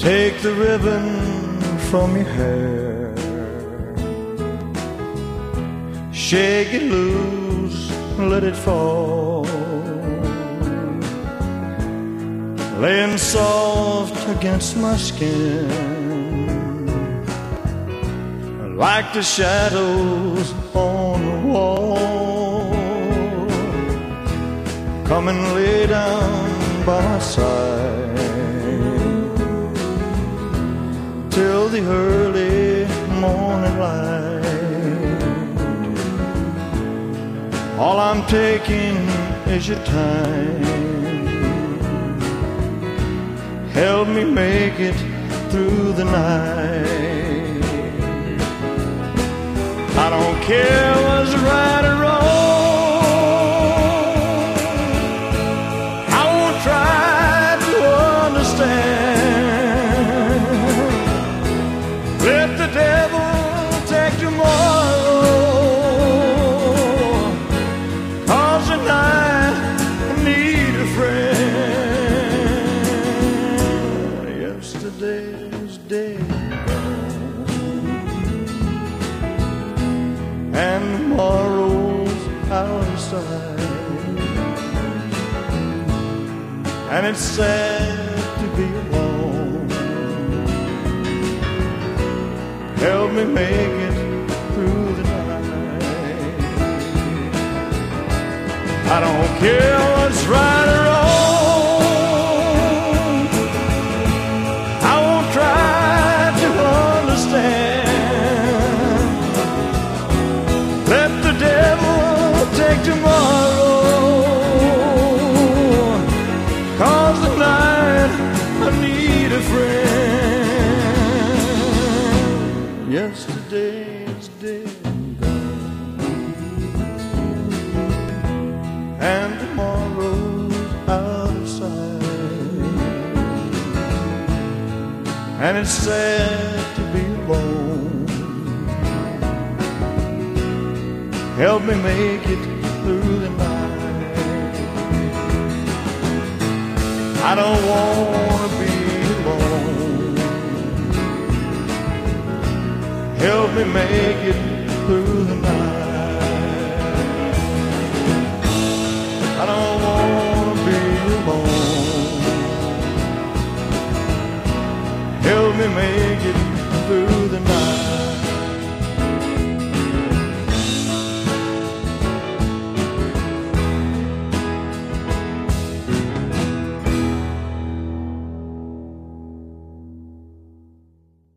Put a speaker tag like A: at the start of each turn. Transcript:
A: Take the ribbon from your hair, shake it loose, let it fall, laying soft against my skin, like the shadows on the wall. Come and lay down by my side till the early morning light. All I'm taking is your time. Help me make it through the night. I don't care what's right or wrong. I won't try to understand. Let the devil take tomorrow, 'cause tonight I need a friend. Yesterday's dead and tomorrow's out of sight, and it's sad to be alone. Help me make it through the night. I don't care what's right or wrong. I won't try to understand. Let the devil take tomorrow, 'cause tonight I need a friend. Yesterday's dead and gone, and tomorrow's out of sight, and it's sad to be alone. Help me make it through the night. I don't want to be alone. Help me make it through the night. I don't